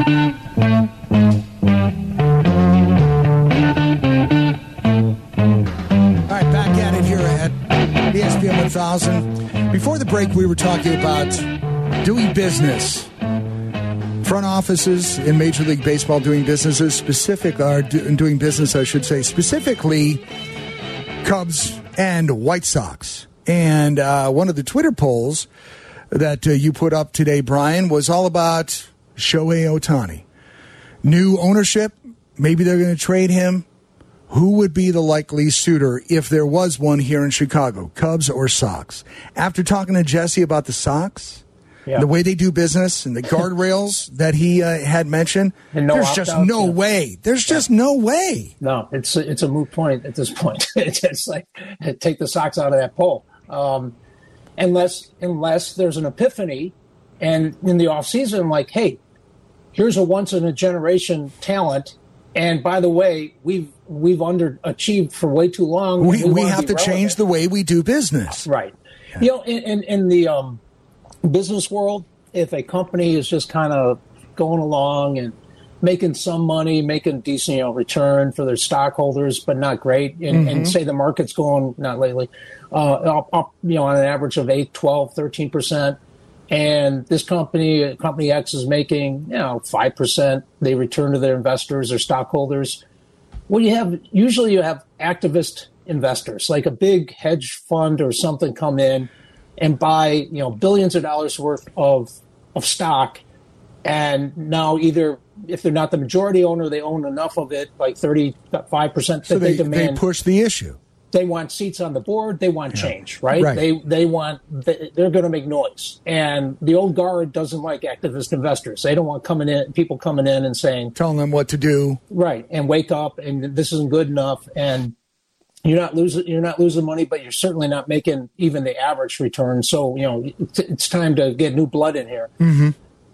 Back at it here at ESPN 1000. Before the break, we were talking about doing business. Front offices in Major League Baseball doing businesses, doing business, I should say, specifically Cubs and White Sox. And one of the Twitter polls that you put up today, Brian, was all about Shohei Ohtani. New ownership, maybe they're going to trade him. Who would be the likely suitor if there was one here in Chicago, Cubs or Sox? After talking to Jesse about the Sox, the way they do business and the guardrails that he had mentioned, there's just no way. There's just no way. No, it's a moot point at this point. It's like, take the Sox out of that poll. Unless there's an epiphany and in the offseason, like, hey, here's a once-in-a-generation talent. And by the way, we've underachieved for way too long. We have to change the way we do business. Right. Yeah. In the business world, if a company is just kind of going along and making some money, making decent return for their stockholders, but not great, and say the market's going, not lately, up on an average of 8, 12, 13%. And this company X is making, 5%. They return to their investors or stockholders. Well, usually you have activist investors, like a big hedge fund or something, come in and buy, billions of dollars worth of stock. And now either, if they're not the majority owner, they own enough of it, like 35%, so that they demand. They push the issue. They want seats on the board. They want change, right? They're going to make noise. And the old guard doesn't like activist investors. They don't want people coming in and telling them what to do. Right. And wake up and this isn't good enough. And you're not losing money, but you're certainly not making even the average return. So, it's time to get new blood in here. Mm-hmm.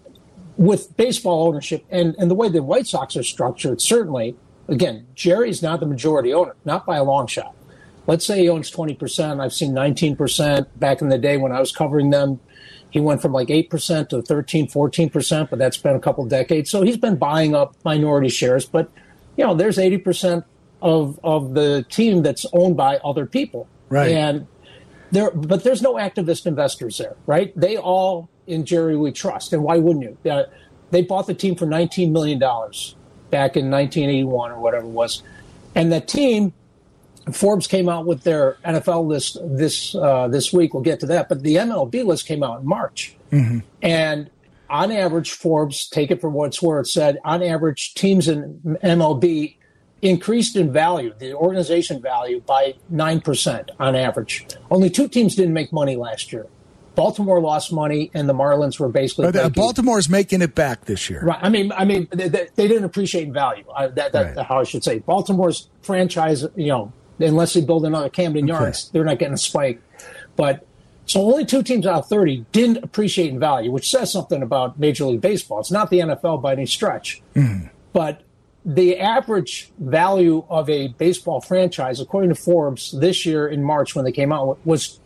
With baseball ownership and the way the White Sox are structured, certainly, again, Jerry's not the majority owner, not by a long shot. Let's say he owns 20%. I've seen 19% back in the day when I was covering them. He went from like 8% to 13, 14%, but that's been a couple of decades. So he's been buying up minority shares. But, there's 80% of the team that's owned by other people. Right. But there's no activist investors there, right? They all, in Jerry, we trust. And why wouldn't you? They bought the team for $19 million back in 1981 or whatever it was. And the team, Forbes came out with their NFL list this week. We'll get to that. But the MLB list came out in March. Mm-hmm. And on average, Forbes, take it for what it's worth, said on average, teams in MLB increased in value, the organization value, by 9% on average. Only 2 teams didn't make money last year. Baltimore lost money, and the Marlins were basically. Baltimore's making it back this year. Right. I mean, they didn't appreciate in value. That's how I should say. Baltimore's franchise, unless they build another Camden Yards, they're not getting a spike. But so only 2 teams out of 30 didn't appreciate in value, which says something about Major League Baseball. It's not the NFL by any stretch. Mm. But the average value of a baseball franchise, according to Forbes, this year in March when they came out, was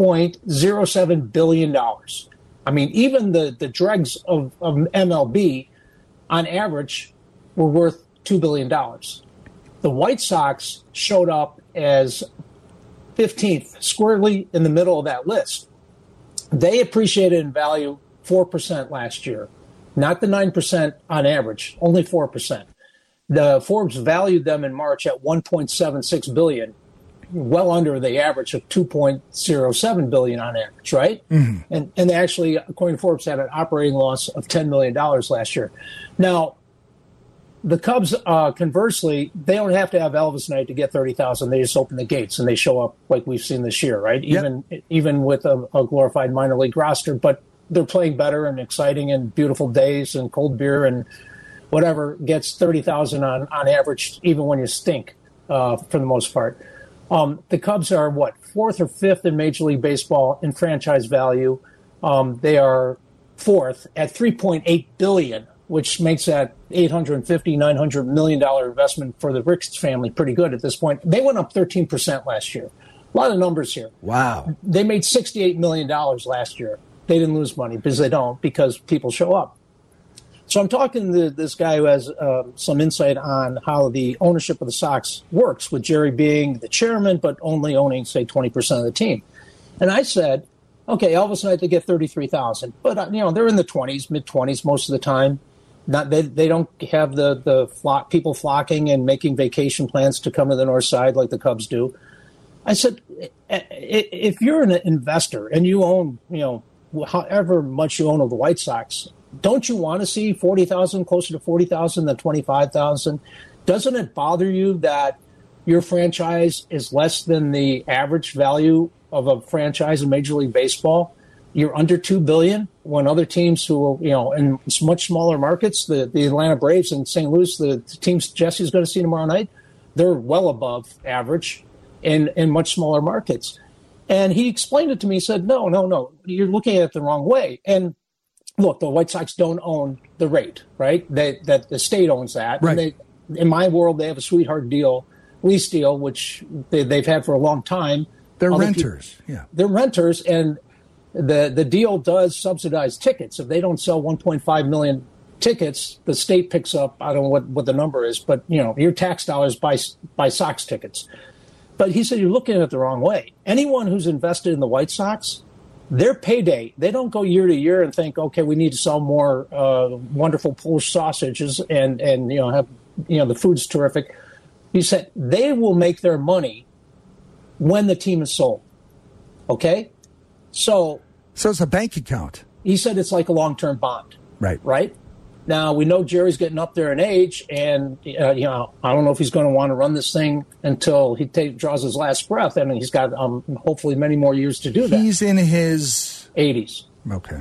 $2.07 billion. I mean, even the dregs of MLB, on average, were worth $2 billion. The White Sox showed up as 15th, squarely in the middle of that list. They appreciated in value 4% last year, not the 9% on average, only 4%. The Forbes valued them in March at $1.76 billion, well under the average of $2.07 billion on average, right? Mm-hmm. And they actually, according to Forbes, had an operating loss of $10 million last year. Now, the Cubs, conversely, they don't have to have Elvis night to get 30,000. They just open the gates and they show up like we've seen this year, right? Even with a glorified minor league roster, but they're playing better and exciting and beautiful days and cold beer and whatever gets 30,000 on average, even when you stink, for the most part. The Cubs are, 4th or 5th in Major League Baseball in franchise value. They are 4th at $3.8 billion, which makes that $850-900 million investment for the Ricks family pretty good at this point. They went up 13% last year. A lot of numbers here. Wow. They made $68 million last year. They didn't lose money because they don't, because people show up. So I'm talking to this guy who has some insight on how the ownership of the Sox works, with Jerry being the chairman, but only owning, say, 20% of the team. And I said, okay, Elvis and I, they get $33,000, but they're in the 20s, mid-20s most of the time. They don't have the people flocking and making vacation plans to come to the North Side like the Cubs do. I said, if you're an investor and you own, however much you own of the White Sox, don't you want to see 40,000, closer to 40,000 than 25,000? Doesn't it bother you that your franchise is less than the average value of a franchise in Major League Baseball? You're under $2 billion when other teams who, in much smaller markets, the Atlanta Braves and St. Louis, the teams Jesse's going to see tomorrow night, they're well above average in much smaller markets. And he explained it to me. He said, no, you're looking at it the wrong way. And look, the White Sox don't own the rate, right? That the state owns that. Right. And in my world, they have a sweetheart lease deal, which they've had for a long time. They're renters. They're renters, and the deal does subsidize tickets. If they don't sell 1.5 million tickets, the state picks up, I don't know what the number is, but your tax dollars buy Sox tickets. But he said, you're looking at it the wrong way. Anyone who's invested in the White Sox, their payday, they don't go year to year and think, okay, we need to sell more wonderful Polish sausages and have the food's terrific. He said they will make their money when the team is sold. Okay, so it's a bank account. He said it's like a long-term bond. Right. Now we know Jerry's getting up there in age, and I don't know if he's going to want to run this thing until he draws his last breath, and he's got hopefully many more years to do that. He's in his 80s. Okay.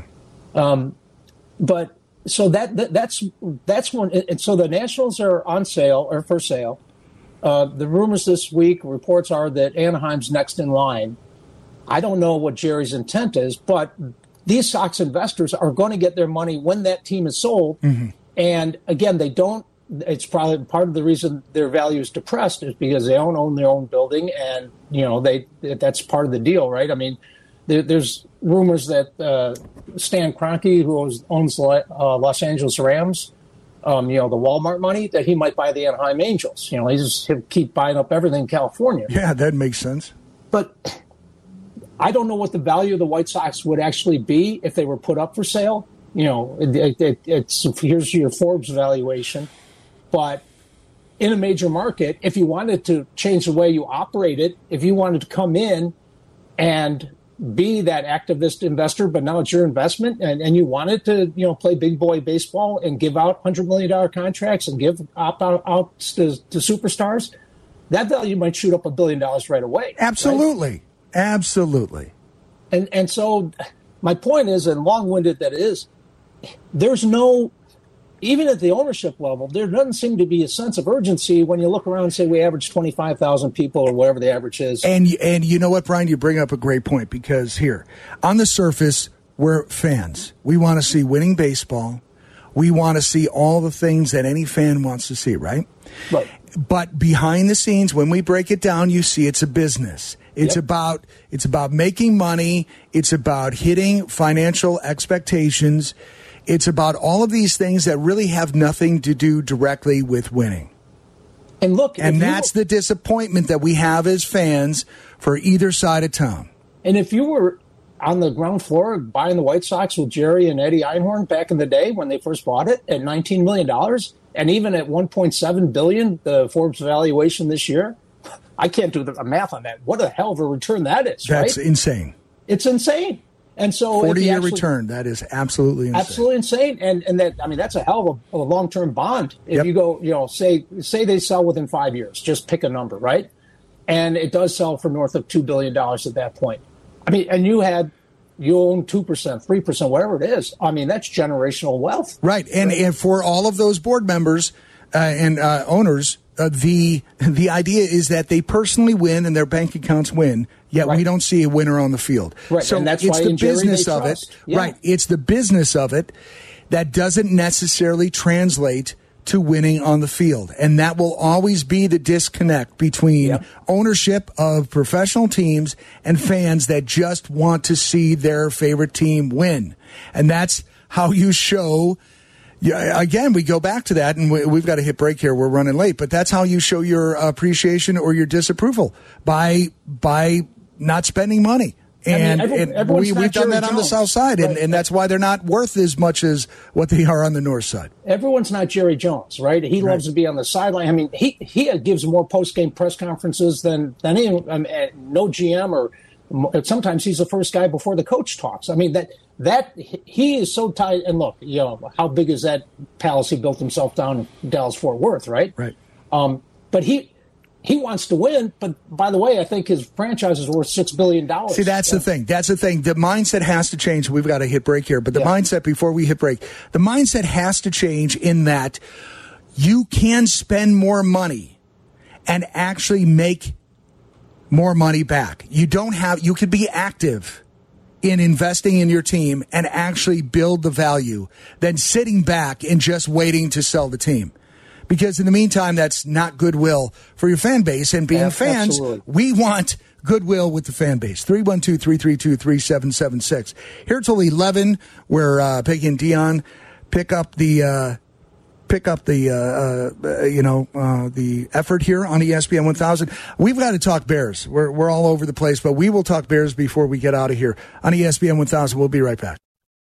But so that's one. And so the Nationals are on sale or for sale. The rumors this week, reports are that Anaheim's next in line. I don't know what Jerry's intent is, but these Sox investors are going to get their money when that team is sold. Mm-hmm. And again, they don't. It's probably part of the reason their value is depressed is because they don't own their own building, and that's part of the deal, right? I mean, there's rumors that Stan Kroenke, who owns Los Angeles Rams, the Walmart money, that he might buy the Anaheim Angels. He'll keep buying up everything in California. Yeah, that makes sense. But I don't know what the value of the White Sox would actually be if they were put up for sale. Here's your Forbes valuation. But in a major market, if you wanted to change the way you operate it, if you wanted to come in and be that activist investor, but now it's your investment, and you wanted to, play big boy baseball and give out $100 million contracts and give opt-outs to superstars, that value might shoot up $1 billion right away. Absolutely. Right? Absolutely. And so my point is, and long-winded that it is, there's no, even at the ownership level, there doesn't seem to be a sense of urgency when you look around and say we average 25,000 people or whatever the average is. And you know what, Brian, you bring up a great point, because here, on the surface, we're fans. We want to see winning baseball. We want to see all the things that any fan wants to see, right? Right. But behind the scenes, when we break it down, you see it's a business. It's about making money. It's about hitting financial expectations. It's about all of these things that really have nothing to do directly with winning. And look, and that's the disappointment that we have as fans for either side of town. And if you were on the ground floor buying the White Sox with Jerry and Eddie Einhorn back in the day when they first bought it at $19 million, and even at $1.7 billion, the Forbes valuation this year, I can't do the math on that. What a hell of a return that is, right? That's insane. It's insane. And so 40-year return, that is absolutely insane. Absolutely insane. And that, I mean, that's a hell of a long-term bond. If you go, say they sell within 5 years, just pick a number, right? And it does sell for north of $2 billion at that point. I mean, and you own 2%, 3%, whatever it is. I mean, that's generational wealth. Right. And for all of those board members and owners, the idea is that they personally win and their bank accounts win, yet we don't see a winner on the field. Right. So and that's it's why the business of it. Yeah. Right. It's the business of it that doesn't necessarily translate to winning on the field. And that will always be the disconnect between ownership of professional teams and fans that just want to see their favorite team win. And that's how you show Yeah, again, we go back to that, and we've got to hit break here. We're running late, but that's how you show your appreciation or your disapproval, by not spending money. And, we've done that on the South Side, right? and that's why they're not worth as much as what they are on the North Side. Everyone's not Jerry Jones, right? He loves to be on the sideline. I mean, he gives more post-game press conferences than anyone. I mean, no GM, or sometimes he's the first guy before the coach talks. I mean, that he is so tight. And look, how big is that palace he built himself down in Dallas-Fort Worth, right? Right. But he wants to win, but by the way, I think his franchise is worth $6 billion. See, that's the thing. That's the thing. The mindset has to change. We've got to hit break here, but the mindset, before we hit break, the mindset has to change in that you can spend more money and actually make more money back. You could be active in investing in your team and actually build the value than sitting back and just waiting to sell the team. Because in the meantime, that's not goodwill for your fan base. And being fans, we want goodwill with the fan base. 312-332-3776. Here till 11, where Peggy and Dion pick up the effort here on ESPN 1000. We've got to talk Bears. We're all over the place, but we will talk Bears before we get out of here on ESPN 1000. We'll be right back.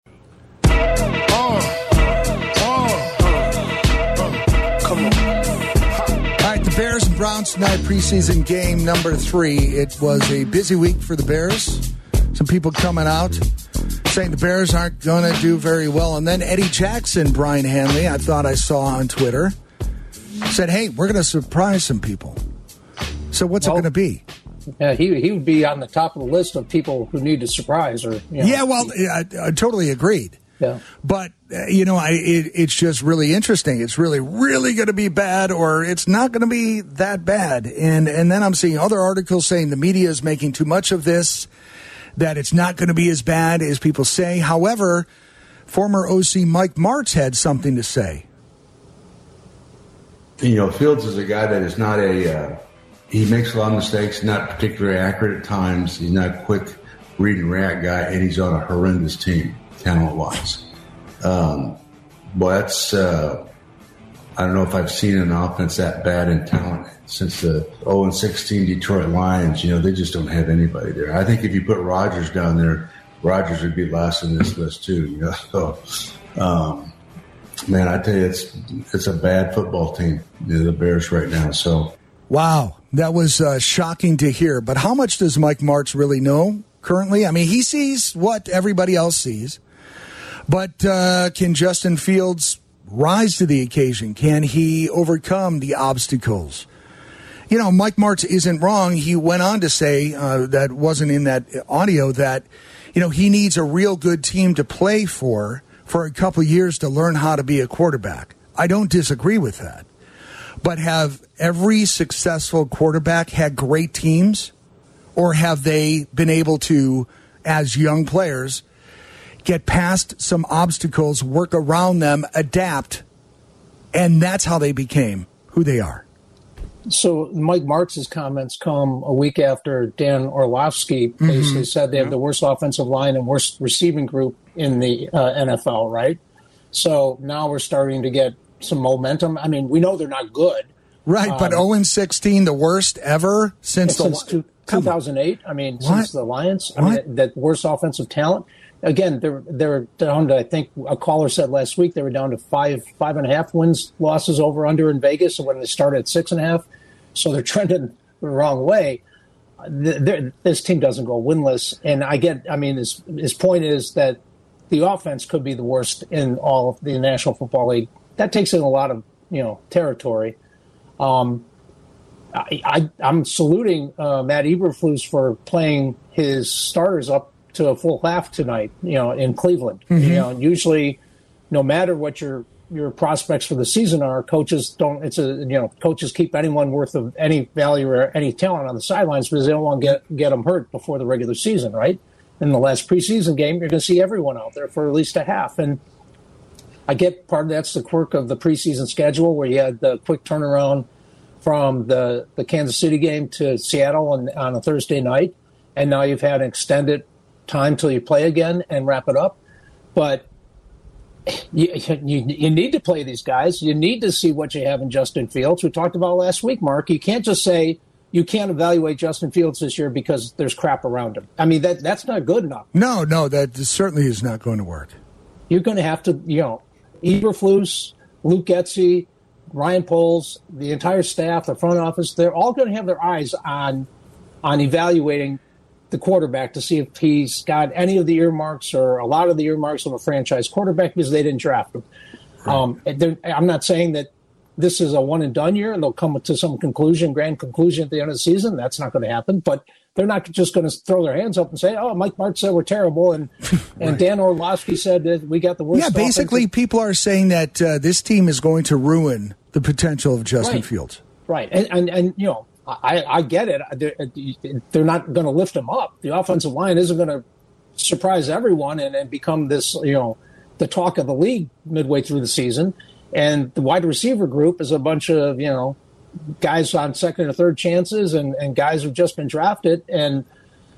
Bears and Browns tonight, preseason game number 3. It was a busy week for the Bears. Some people coming out saying the Bears aren't going to do very well. And then Eddie Jackson, Brian Hanley, I thought I saw on Twitter, said, hey, we're going to surprise some people. So what's it going to be? Yeah, he would be on the top of the list of people who need to surprise. I totally agreed. Yeah. But, it's just really interesting. It's really, really going to be bad, or it's not going to be that bad. And then I'm seeing other articles saying the media is making too much of this, that it's not going to be as bad as people say. However, former OC Mike Martz had something to say. Fields is a guy that is not he makes a lot of mistakes, not particularly accurate at times. He's not a quick read and react guy, and he's on a horrendous team. Talent-wise. But I don't know if I've seen an offense that bad in talent since the 0-16 Detroit Lions. They just don't have anybody there. I think if you put Rodgers down there, Rodgers would be last on this list too. So, man, I tell you, it's a bad football team, the Bears right now. So, wow, that was shocking to hear. But how much does Mike Martz really know currently? I mean, he sees what everybody else sees. But can Justin Fields rise to the occasion? Can he overcome the obstacles? Mike Martz isn't wrong. He went on to say, that wasn't in that audio, that, he needs a real good team to play for a couple years to learn how to be a quarterback. I don't disagree with that. But have every successful quarterback had great teams? Or have they been able to, as young players, get past some obstacles, work around them, adapt, and that's how they became who they are? So Mike Martz's comments come a week after Dan Orlovsky basically said they have the worst offensive line and worst receiving group in the NFL, right? So now we're starting to get some momentum. I mean, we know they're not good. Right, but 0-16, the worst ever since 2008. I mean, since the Lions. I mean, that worst offensive talent. Again, they're down to, I think a caller said last week, they were down to 5.5 wins, losses over under in Vegas when they started at 6.5. So they're trending the wrong way. This team doesn't go winless. And his point is that the offense could be the worst in all of the National Football League. That takes in a lot of, territory. I'm saluting Matt Eberflus for playing his starters up to a full half tonight, in Cleveland. Usually, no matter what your prospects for the season are, coaches don't. Coaches keep anyone worth of any value or any talent on the sidelines because they don't want to get them hurt before the regular season, right? In the last preseason game, you're going to see everyone out there for at least a half. And I get part of that's the quirk of the preseason schedule where you had the quick turnaround from the Kansas City game to Seattle on a Thursday night. And now you've had an extended time till you play again and wrap it up. But You need to play these guys. You need to see what you have in Justin Fields. We talked about last week, Mark. You can't just say you can't evaluate Justin Fields this year because there's crap around him. I mean, that's not good enough. No, that certainly is not going to work. You're going to have to, Eberflus, Luke Getsy, Ryan Poles, the entire staff, the front office, they're all going to have their eyes on evaluating the quarterback to see if he's got any of the earmarks or a lot of the earmarks of a franchise quarterback because they didn't draft him. Right. I'm not saying that this is a one-and-done year and they'll come to some grand conclusion at the end of the season. That's not going to happen. But they're not just going to throw their hands up and say, Mike Martz said we're terrible, and right. Dan Orlovsky said that we got the worst. Yeah, basically people are saying that this team is going to ruin the potential of Justin Fields. Right, and I get it. They're not going to lift him up. The offensive line isn't going to surprise everyone and become this, the talk of the league midway through the season. And the wide receiver group is a bunch of, guys on second or third chances and guys who've just been drafted. And,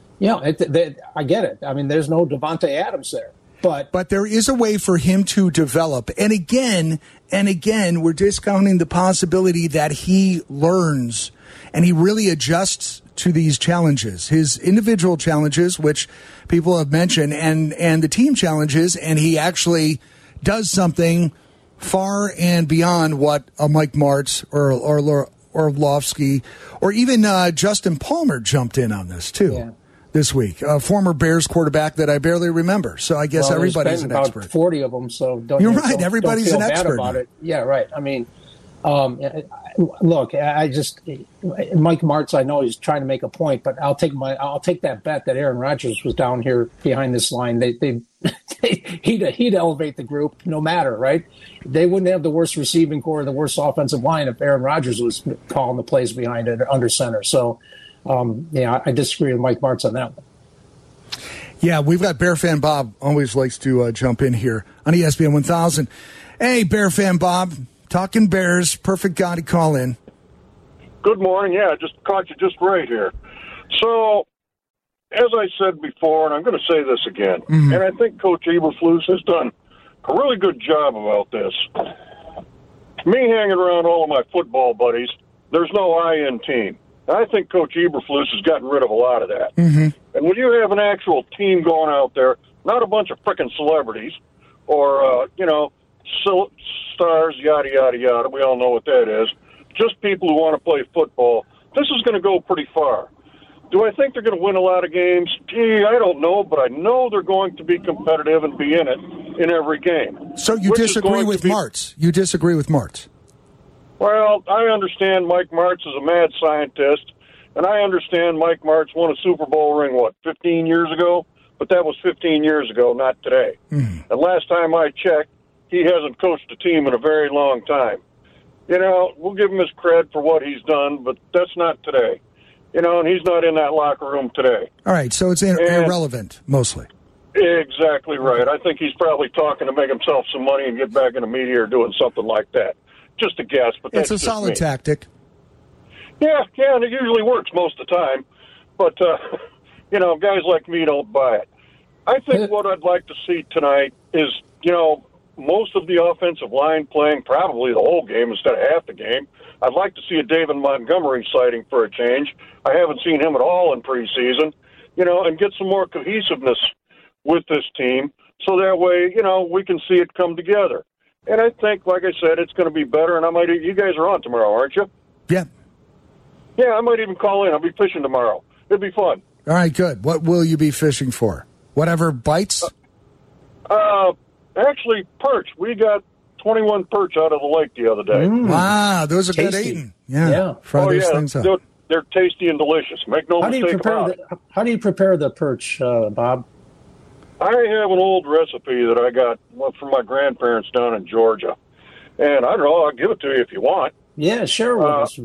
I get it. I mean, there's no Devontae Adams there. But there is a way for him to develop. And again, we're discounting the possibility that he learns and he really adjusts to these challenges, his individual challenges, which people have mentioned, and the team challenges, and he actually does something far and beyond what a Mike Martz or Orlovsky or even Justin Palmer jumped in on this too this week. A former Bears quarterback that I barely remember. So I guess everybody's an expert. About 40 of them. So everybody's don't an expert about it. Yeah, right. I mean, look, Mike Martz, I know he's trying to make a point, but I'll take that bet that Aaron Rodgers was down here behind this line. He'd elevate the group no matter, right? They wouldn't have the worst receiving core, the worst offensive line if Aaron Rodgers was calling the plays behind it under center. So, I disagree with Mike Martz on that one. Yeah, we've got Bear Fan Bob always likes to jump in here on ESPN 1000. Hey, Bear Fan Bob. Talking Bears, perfect guy to call in. Good morning. Yeah, just caught you just right here. So, as I said before, and I'm going to say this again, and I think Coach Eberflus has done a really good job about this. Me hanging around all of my football buddies, there's no I in team. And I think Coach Eberflus has gotten rid of a lot of that. And when you have an actual team going out there, not a bunch of frickin' celebrities or, stars, yada, yada, yada. We all know what that is. Just people who want to play football. This is going to go pretty far. Do I think they're going to win a lot of games? Gee, I don't know, but I know they're going to be competitive and be in it in every game. So you disagree with Martz? You disagree with Martz? Well, I understand Mike Martz is a mad scientist, and I understand Mike Martz won a Super Bowl ring, 15 years ago? But that was 15 years ago, not today. And last time I checked, he hasn't coached a team in a very long time. We'll give him his credit for what he's done, but that's not today. And he's not in that locker room today. All right, so it's irrelevant, mostly. Exactly right. I think he's probably talking to make himself some money and get back in the media or doing something like that. Just a guess, but that's it's a solid tactic. Yeah, and it usually works most of the time. But, guys like me don't buy it. I think what I'd like to see tonight is, most of the offensive line playing probably the whole game instead of half the game. I'd like to see a David Montgomery sighting for a change. I haven't seen him at all in preseason, and get some more cohesiveness with this team so that way, we can see it come together. And I think, like I said, it's going to be better. And you guys are on tomorrow, aren't you? Yeah. Yeah, I might even call in. I'll be fishing tomorrow. It'll be fun. All right, good. What will you be fishing for? Whatever bites? Actually, perch. We got 21 perch out of the lake the other day. Wow, those are good eating. Yeah. Fry those things up. They're tasty and delicious. Make no mistake about it. How do you prepare the perch, Bob? I have an old recipe that I got from my grandparents down in Georgia. And I don't know, I'll give it to you if you want. Yeah, share with us.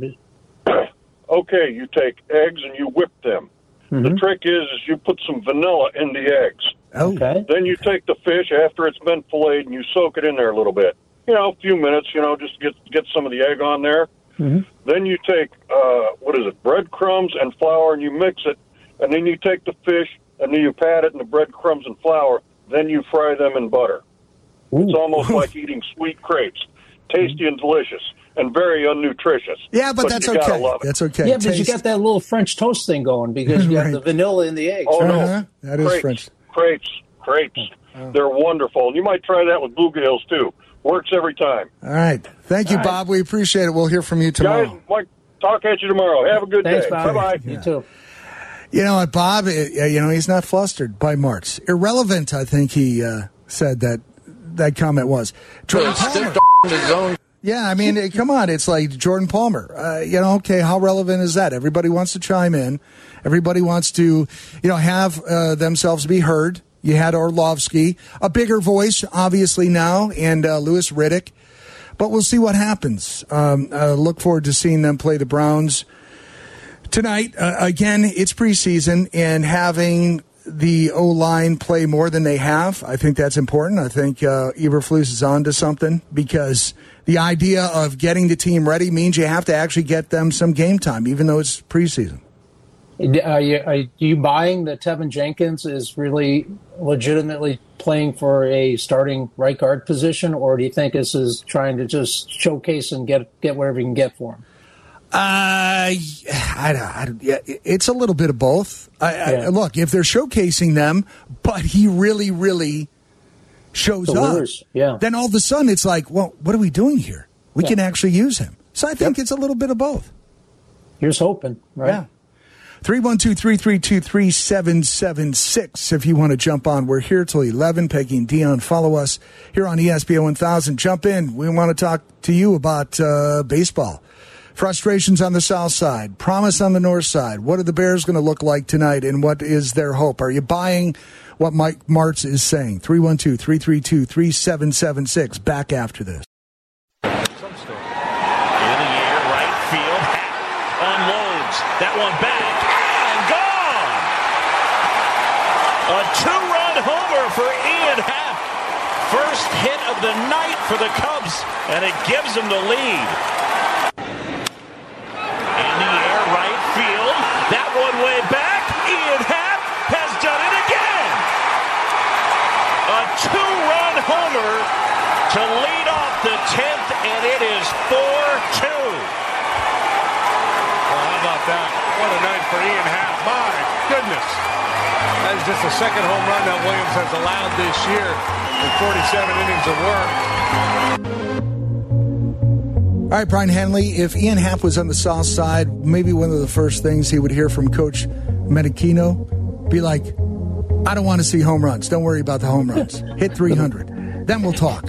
Okay, you take eggs and you whip them. The trick is you put some vanilla in the eggs. Okay. Then you take the fish after it's been filleted and you soak it in there a little bit. A few minutes, just get some of the egg on there. Then you take, breadcrumbs and flour and you mix it. And then you take the fish and then you pat it in the breadcrumbs and flour. Then you fry them in butter. It's almost like eating sweet crepes. Tasty and delicious, and very unnutritious. Yeah, but that's okay. That's okay. Yeah, but you got that little French toast thing going because you have the vanilla in the eggs. Oh, no. That is French. Crepes. They're wonderful. And you might try that with bluegills, too. Works every time. All right. Thank you, Bob. We appreciate it. We'll hear from you tomorrow. Guys, Mike, talk at you tomorrow. Have a good Thanks, day. Bob. Bye-bye. You too. You know what, Bob? He's not flustered by Martz. Irrelevant, I think he said that comment was. Jordan Palmer. Yeah, I mean, come on. It's like Jordan Palmer. Okay, how relevant is that? Everybody wants to chime in. Everybody wants to, have themselves be heard. You had Orlovsky, a bigger voice, obviously, now, and Louis Riddick. But we'll see what happens. Look forward to seeing them play the Browns tonight. Again, it's preseason, and having the O-line play more than they have, I think that's important. I think Eberflus is on to something because the idea of getting the team ready means you have to actually get them some game time, even though it's preseason. Are you buying that Tevin Jenkins is really legitimately playing for a starting right guard position, or do you think this is trying to just showcase and get whatever you can get for him? It's a little bit of both. Look, if they're showcasing them, but he really, really shows up, then all of a sudden it's like, well, what are we doing here? We can actually use him. So I think it's a little bit of both. Here's hoping, right? Yeah. 312-332-3776 if you want to jump on. We're here till 11. Peggy and Dion, follow us here on ESPN 1000. Jump in. We want to talk to you about baseball. Frustrations on the south side, promise on the north side. What are the Bears going to look like tonight, and what is their hope? Are you buying what Mike Martz is saying? 312-332-3776. Back after this. That one back and gone. A two-run homer for Ian Happ. First hit of the night for the Cubs, and it gives them the lead. In the air, right field. That one way back. Ian Happ has done it again. A two-run homer to lead off the 10th, and it is 4-2. That. What a night for Ian Happ. My goodness. That is just the second home run that Williams has allowed this year in 47 innings of work. All right, Brian Hanley, if Ian Happ was on the south side, maybe one of the first things he would hear from Coach Medicino be like, I don't want to see home runs. Don't worry about the home runs. Hit 300. Then we'll talk.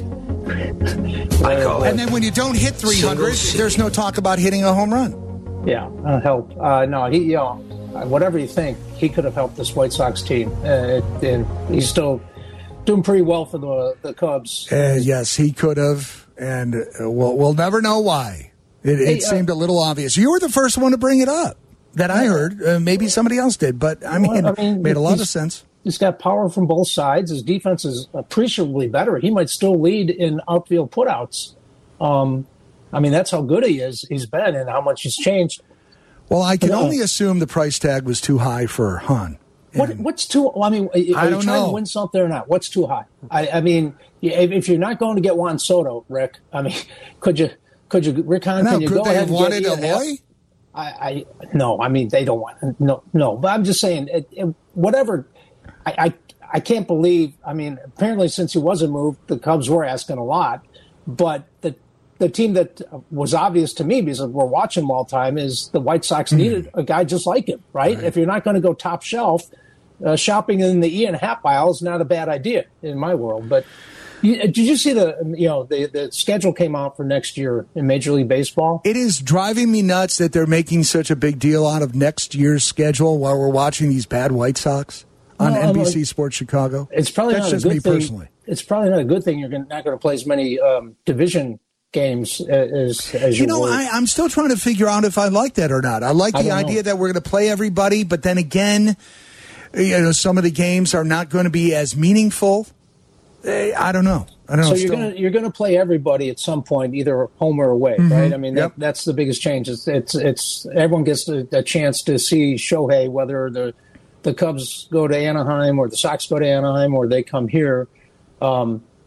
And then when you don't hit 300, there's no talk about hitting a home run. Yeah, help. No, he, whatever you think, he could have helped this White Sox team. And he's still doing pretty well for the Cubs. Yes, he could have, and we'll never know why. It seemed a little obvious. You were the first one to bring it up that I heard. Maybe somebody else did, but it made a lot of sense. He's got power from both sides. His defense is appreciably better. He might still lead in outfield putouts. That's how good he's been and how much he's changed. Well, I can only assume the price tag was too high for Hahn. What's too? Are you trying to win something or not? What's too high? If you're not going to get Juan Soto, Rick, could you, Rick Hahn? Can you go ahead and get Eloy? No. They don't want no. But I'm just saying, whatever. I can't believe. Apparently, since he wasn't moved, the Cubs were asking a lot, but the team that was obvious to me because we're watching him all the time is the White Sox needed a guy just like him, right? If you're not going to go top shelf, shopping in the Ian Happ aisle is not a bad idea in my world. But did you see the schedule came out for next year in Major League Baseball? It is driving me nuts that they're making such a big deal out of next year's schedule while we're watching these bad White Sox on NBC Sports Chicago. It's probably That's not just a good me thing. Personally. It's probably not a good thing. You're not going to play as many division games as you would. I'm still trying to figure out if I like that or not. I like the idea that we're going to play everybody, but then again, some of the games are not going to be as meaningful. I don't know. So you're going to play everybody at some point, either home or away, right? That's the biggest change. It's everyone gets a chance to see Shohei, whether the Cubs go to Anaheim or the Sox go to Anaheim or they come here.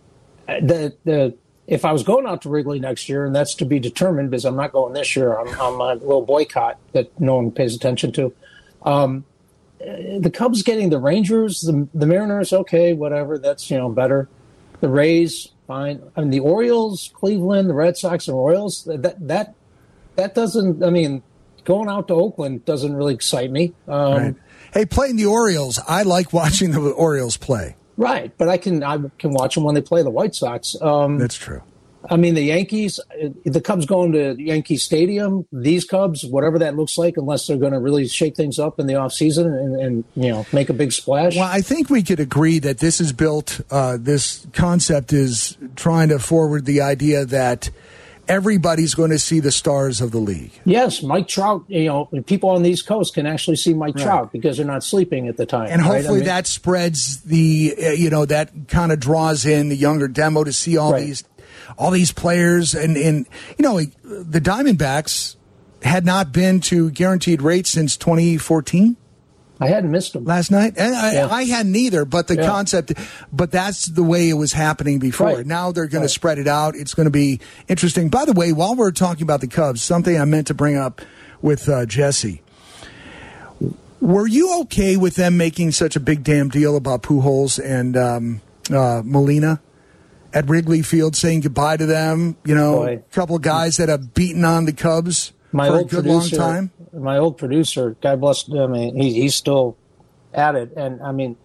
If I was going out to Wrigley next year, and that's to be determined because I'm not going this year, I'm a little boycott that no one pays attention to. The Cubs getting the Rangers, the Mariners, okay, whatever. That's better. The Rays, fine. I mean, the Orioles, Cleveland, the Red Sox, and Royals. That doesn't. I mean, going out to Oakland doesn't really excite me. Right. Hey, playing the Orioles, I like watching the Orioles play. Right, but I can watch them when they play the White Sox. That's true. I mean, the Yankees, the Cubs going to Yankee Stadium, these Cubs, whatever that looks like, unless they're going to really shake things up in the offseason and make a big splash. Well, I think we could agree that this is built, this concept is trying to forward the idea that everybody's going to see the stars of the league. Yes, Mike Trout, people on the East Coast can actually see Mike Trout because they're not sleeping at the time. And hopefully that spreads the, that kind of draws in the younger demo to see all these players. And the Diamondbacks had not been to guaranteed rates since 2014. I hadn't missed them last night, and I hadn't either. But the concept, but that's the way it was happening before. Right. Now they're going to spread it out. It's going to be interesting. By the way, while we're talking about the Cubs, something I meant to bring up with Jesse. Were you okay with them making such a big damn deal about Pujols and Molina at Wrigley Field, saying goodbye to them? A couple of guys that have beaten on the Cubs for a good long time. My old producer, God bless him, he's still at it. And, I mean,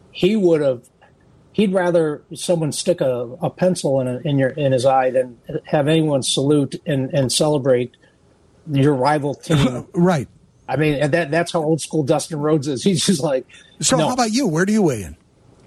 he'd rather someone stick a pencil in his eye than have anyone salute and celebrate your rival team. Right. I mean, that's how old school Dustin Rhodes is. He's just like. So how about you? Where do you weigh in?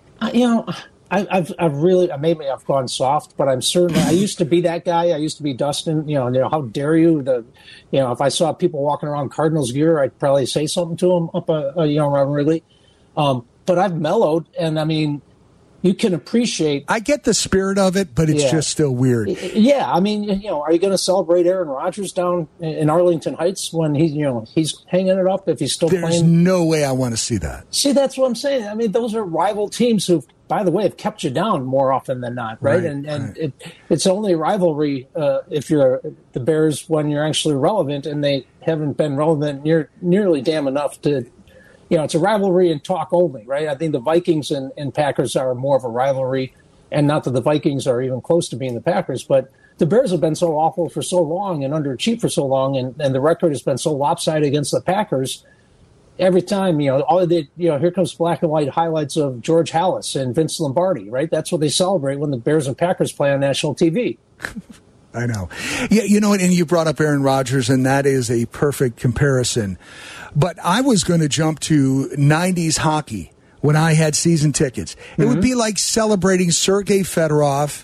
I've really, maybe I've gone soft, but I'm certainly, I used to be that guy. I used to be Dustin, how dare you? If I saw people walking around Cardinals gear, I'd probably say something to them up around Wrigley. But I've mellowed, and I mean, you can appreciate. I get the spirit of it, but it's just still weird. Yeah. I mean, are you going to celebrate Aaron Rodgers down in Arlington Heights when he's hanging it up if he's still playing? There's no way I want to see that. See, that's what I'm saying. I mean, those are rival teams who, by the way, have kept you down more often than not, right? And it's only a rivalry if you're the Bears when you're actually relevant, and they haven't been relevant nearly damn enough to. It's a rivalry in talk only, right? I think the Vikings and Packers are more of a rivalry, and not that the Vikings are even close to being the Packers, but the Bears have been so awful for so long and underachieved for so long, and the record has been so lopsided against the Packers. Every time, here comes black and white highlights of George Halas and Vince Lombardi, right? That's what they celebrate when the Bears and Packers play on national TV. I know. Yeah, and you brought up Aaron Rodgers, and that is a perfect comparison. But I was going to jump to 90s hockey when I had season tickets. It would be like celebrating Sergei Fedorov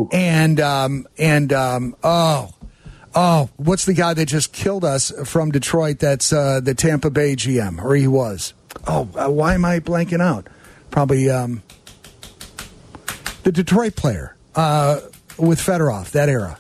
what's the guy that just killed us from Detroit that's the Tampa Bay GM, or he was? Why am I blanking out? Probably the Detroit player with Fedorov, that era.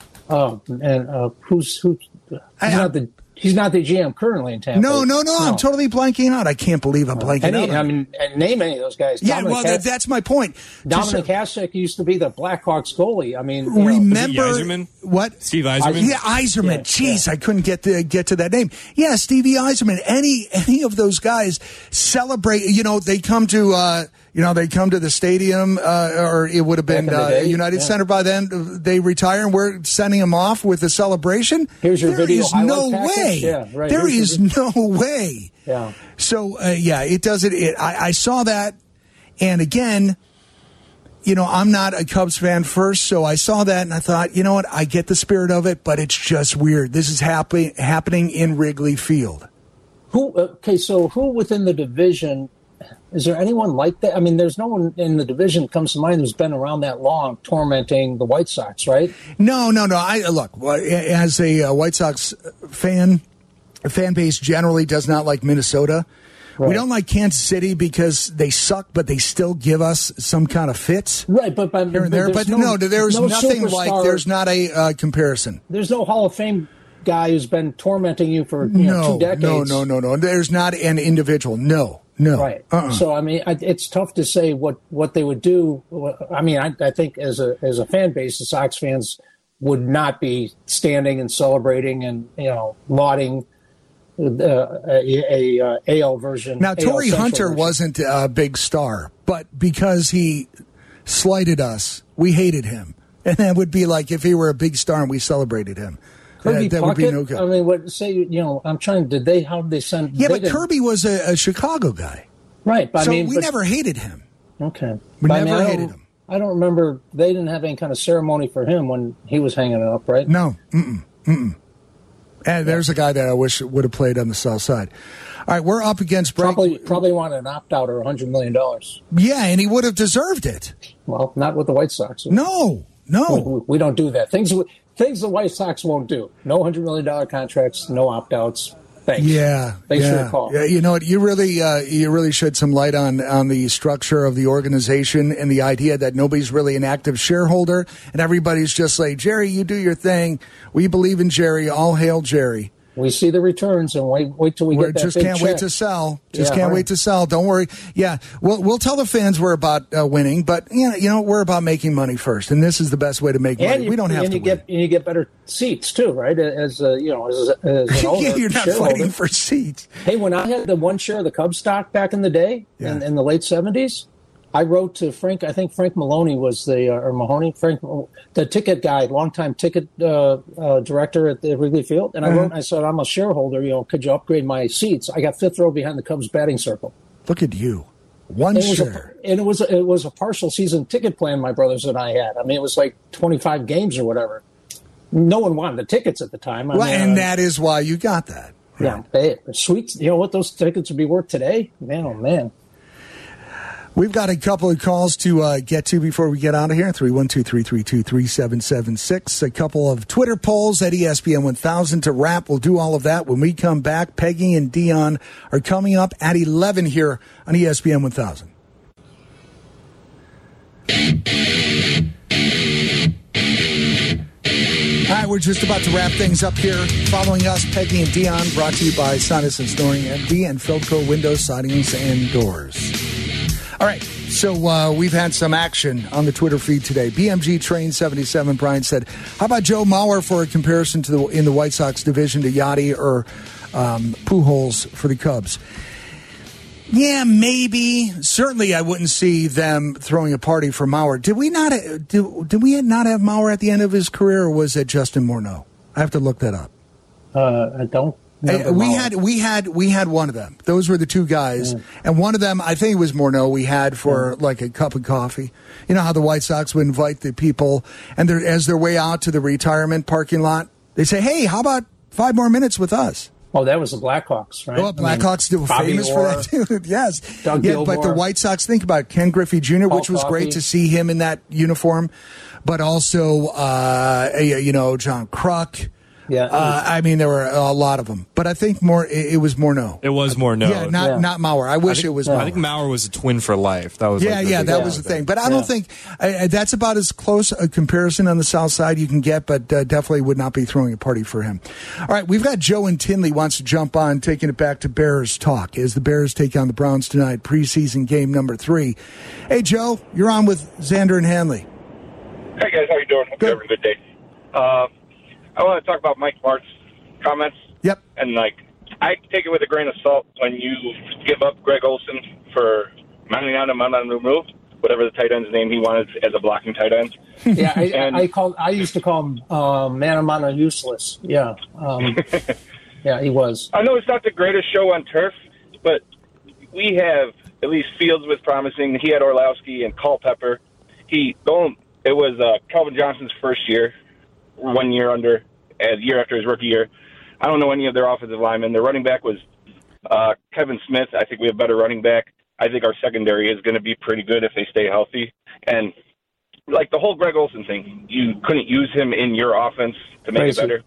He's not the GM currently in Tampa. No. I'm totally blanking out. I can't believe I'm blanking out. I mean, name any of those guys. That's my point. Dominic Hasek used to be the Blackhawks goalie. I mean, remember Yzerman? What? Steve Yzerman? Yeah, Yzerman. Jeez, I couldn't get to that name. Yeah, Stevie Yzerman. Any of those guys celebrate. They come to. They come to the stadium, or it would have been United Center by then. They retire, and we're sending them off with a celebration. Here's your video highlight package. Way. Yeah, right. There is no way. Yeah. So, it doesn't. I saw that, and again, I'm not a Cubs fan first, so I saw that, and I thought, you know what? I get the spirit of it, but it's just weird. This is happening in Wrigley Field. Who within the division? Is there anyone like that? I mean, there's no one in the division that comes to mind who's been around that long tormenting the White Sox, right? No. Look, as a White Sox fan base generally does not like Minnesota. Right. We don't like Kansas City because they suck, but they still give us some kind of fits. Right, but here and there. But there's nothing like. There's not a comparison. There's no Hall of Fame guy who's been tormenting you for 2 decades. No. There's not an individual. No. No. Right. So, I mean, it's tough to say what they would do. I mean, I think as a fan base, the Sox fans would not be standing and celebrating and, lauding a AL version. Now, Torrey Hunter wasn't a big star, but because he slighted us, we hated him. And that would be like if he were a big star and we celebrated him. Kirby that Puckett, would be no good. I mean, I'm trying, how did they send? Yeah, but Kirby was a Chicago guy. Right. But, so we never hated him. Okay. We never hated him. I don't remember, they didn't have any kind of ceremony for him when he was hanging it up, right? No. And there's a guy that I wish would have played on the south side. All right, we're up against break. Probably wanted an opt-out or $100 million. Yeah, and he would have deserved it. Well, not with the White Sox. No. We don't do that. Things the White Sox won't do. No $100 million contracts, no opt-outs. Thanks. Thanks for the call. Yeah, you know what? You really shed some light on the structure of the organization and the idea that nobody's really an active shareholder and everybody's just like, Jerry, you do your thing. We believe in Jerry. All hail Jerry. We see the returns and wait till we get that just big can't check. wait to sell. Wait to sell. Don't worry. Yeah, we'll tell the fans we're about winning, but we're about making money first, and this is the best way to make money. We don't have to win. You get better seats too, right? As an owner, you're not fighting for seats. Hey, when I had the one share of the Cubs stock back in the day, in the late 70s, I wrote to Frank. I think Frank Maloney was the ticket guy, longtime ticket director at the Wrigley Field. And I wrote and I said, I'm a shareholder. Could you upgrade my seats? I got fifth row behind the Cubs batting circle. Look at you, one share. And it was a partial season ticket plan my brothers and I had. I mean, it was like 25 games or whatever. No one wanted the tickets at the time. And that is why you got that. Right? Yeah, sweet. You know what those tickets would be worth today? Man, oh man. We've got a couple of calls to get to before we get out of here. 312-332-3776. A couple of Twitter polls at ESPN 1000 to wrap. We'll do all of that when we come back. Peggy and Dion are coming up at 11 here on ESPN 1000. All right, we're just about to wrap things up here. Following us, Peggy and Dion, brought to you by Sinus and Snoring MD and Philco Windows, Sidings, and Doors. All right, so we've had some action on the Twitter feed today. BMG Train 77, Brian said, how about Joe Mauer for a comparison in the White Sox division to Yachty or Pujols for the Cubs? Yeah, maybe. Certainly, I wouldn't see them throwing a party for Mauer. Did we not have Mauer at the end of his career, or was it Justin Morneau? I have to look that up. I don't. We had one of them. Those were the two guys, and one of them, I think it was Morneau, we had for like a cup of coffee. You know how the White Sox would invite the people, and as their way out to the retirement parking lot, they say, "Hey, how about 5 more minutes with us?" Oh, that was the Blackhawks, right? Oh, Blackhawks were famous for that too. Yes, Doug Gilmore. But the White Sox, think about it. Ken Griffey Jr., which was great to see him in that uniform, but also John Kruk. Yeah, I mean, there were a lot of them, but I think it was Morneau. It was Morneau. Yeah, not Mauer. I wish it was Mauer. I think Mauer was a twin for life. That was that was the thing. But I don't think that's about as close a comparison on the South Side you can get, but definitely would not be throwing a party for him. All right, we've got Joe in Tinley wants to jump on, taking it back to Bears talk as the Bears take on the Browns tonight, preseason game number 3. Hey, Joe, you're on with Xander and Hanley. Hey, guys, how you doing? Hope you're having a good day. I want to talk about Mike Martz's comments. Yep. And, I take it with a grain of salt when you give up Greg Olsen for Manu Move, whatever the tight end's name he wanted as a blocking tight end. Yeah, I used to call him Manu Useless. Yeah. Yeah, he was. I know it's not the greatest show on turf, but we have, at least Fields was promising. He had Orlowski and Culpepper. It was Calvin Johnson's first year. 1 year a year after his rookie year. I don't know any of their offensive linemen. Their running back was Kevin Smith. I think we have better running back. I think our secondary is going to be pretty good if they stay healthy. And the whole Greg Olsen thing, you couldn't use him in your offense to make it better.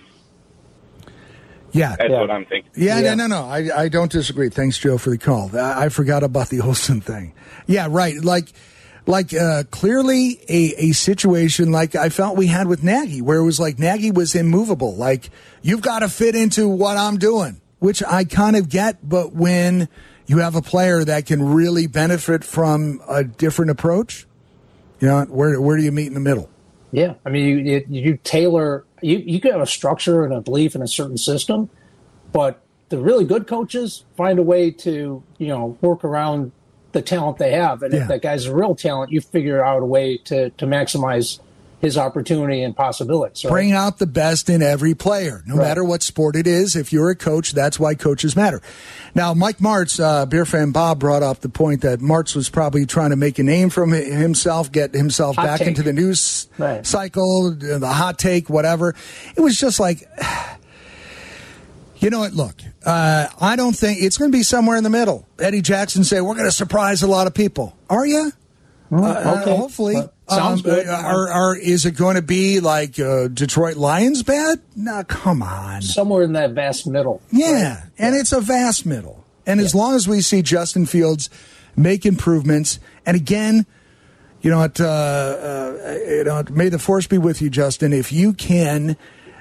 Yeah. That's what I'm thinking. Yeah. No. I don't disagree. Thanks, Joe, for the call. I forgot about the Olsen thing. Yeah, right. Clearly a situation like I felt we had with Nagy, where it was like Nagy was immovable. Like, you've got to fit into what I'm doing, which I kind of get. But when you have a player that can really benefit from a different approach, where do you meet in the middle? Yeah, I mean, you tailor. You can have a structure and a belief in a certain system, but the really good coaches find a way to work around the talent they have. And if that guy's a real talent, you figure out a way to maximize his opportunity and possibilities. Right? Bring out the best in every player, no matter what sport it is. If you're a coach, that's why coaches matter. Now, Mike Martz, Beer Fan Bob, brought up the point that Martz was probably trying to make a name for himself, get himself back into the news cycle, the hot take, whatever. It was just like, you know what, look, I don't think it's going to be somewhere in the middle. Eddie Jackson say, we're going to surprise a lot of people. Are you? Okay. Hopefully. Sounds good. Is it going to be like Detroit Lions bad? No, come on. Somewhere in that vast middle. Yeah, right? And it's a vast middle. And as long as we see Justin Fields make improvements, and again, may the force be with you, Justin. If you can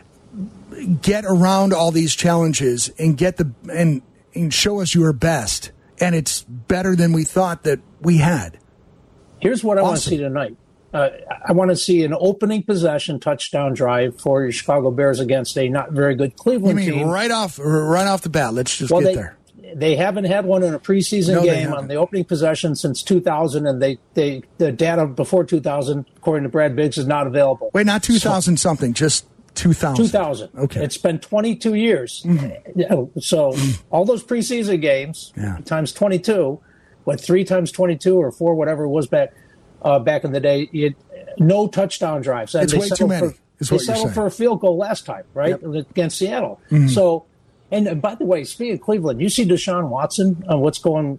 get around all these challenges and and show us your best, and it's better than we thought that we had. Here's what I want to see tonight. I want to see an opening possession touchdown drive for your Chicago Bears against a not very good Cleveland team. You mean right off the bat? Let's just get there. They haven't had one in a preseason game on the opening possession since 2000, and the data before 2000, according to Brad Biggs, is not available. Wait, not 2000 something, just 2000. 2000. Okay. It's been 22 years. Mm-hmm. So all those preseason games times 22, 3 times 22 or 4, whatever it was back in the day, no touchdown drives. And it's way too many. They settled for a field goal last time, right, against Seattle. Mm-hmm. So, and by the way, speaking of Cleveland, you see Deshaun Watson, what's going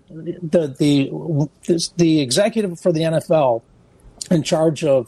the executive for the NFL in charge of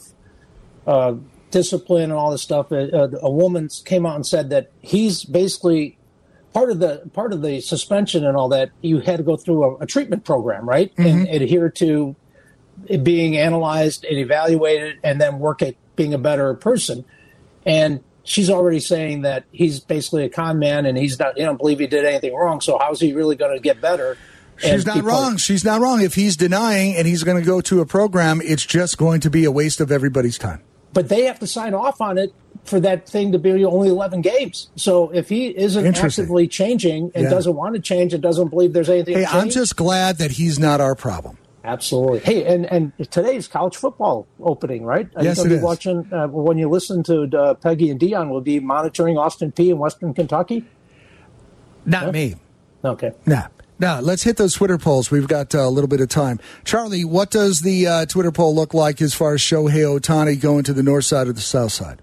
discipline and all this stuff. A woman came out and said that he's basically part of the suspension and all that. You had to go through a treatment program, right, and adhere to it being analyzed and evaluated, and then work at being a better person. And she's already saying that he's basically a con man, and he don't believe he did anything wrong. So how's he really going to get better? She's not wrong. She's not wrong. If he's denying and he's going to go to a program, it's just going to be a waste of everybody's time. But they have to sign off on it for that thing to be only 11 games. So if he isn't actively changing and doesn't want to change and doesn't believe there's anything to change, I'm just glad that he's not our problem. Absolutely. Hey, and today's college football opening, right? Yes, it is. Watching, when you listen to Peggy and Dion, will be monitoring Austin Peay in Western Kentucky? Not me. Okay. Nah. Now, let's hit those Twitter polls. We've got a little bit of time. Charlie, what does the Twitter poll look like as far as Shohei Ohtani going to the north side or the south side,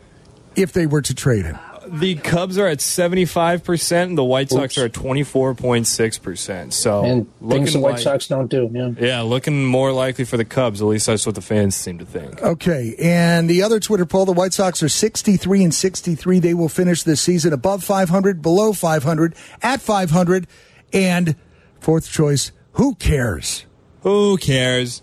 if they were to trade him? The Cubs are at 75%, and the White Sox are at 24.6%. So, and things the White Sox don't do. Yeah, looking more likely for the Cubs. At least that's what the fans seem to think. Okay, and the other Twitter poll, the White Sox are 63-63. They will finish this season above 500, below 500, at 500, and fourth choice, who cares? Who cares?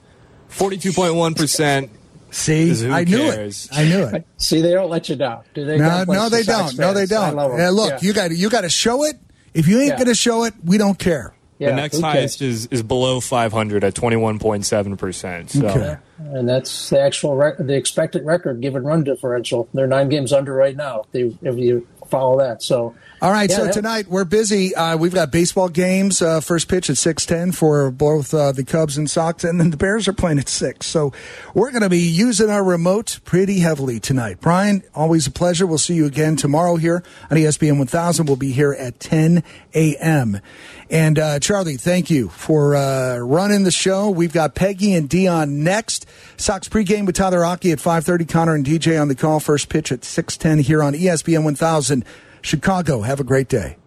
42.1%. See, I knew it. See, they don't let you down, do they? No, they don't. No, they don't. Look, you got to show it. If you ain't going to show it, we don't care. Yeah, the next highest is below 500 at 21.7%. So. Okay. And that's the actual the expected record given run differential. They're 9 games under right now. If you follow that, so. All right, so tonight we're busy. We've got baseball games. First pitch at 6:10 for both the Cubs and Sox, and then the Bears are playing at 6. So we're going to be using our remote pretty heavily tonight. Brian, always a pleasure. We'll see you again tomorrow here on ESPN 1000. We'll be here at 10 a.m. And Charlie, thank you for running the show. We've got Peggy and Dion next. Sox pregame with Tyler Aki at 5:30. Connor and DJ on the call. First pitch at 6:10 here on ESPN 1000. Chicago, have a great day.